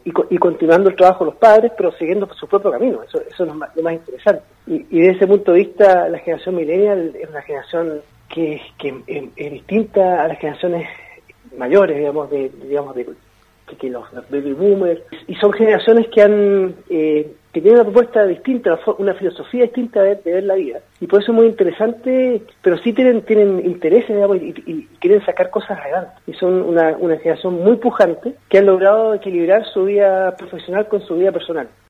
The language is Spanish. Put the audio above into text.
y continuando el trabajo de los padres, pero siguiendo su propio camino. Eso es lo más interesante. Y desde ese punto de vista, la generación millennial es una generación que es distinta a las generaciones mayores, que los baby boomers, y son generaciones que tienen una propuesta distinta, una filosofía distinta de ver la vida, y por eso es muy interesante, pero sí tienen intereses, y quieren sacar cosas adelante, y son una generación muy pujante que han logrado equilibrar su vida profesional con su vida personal.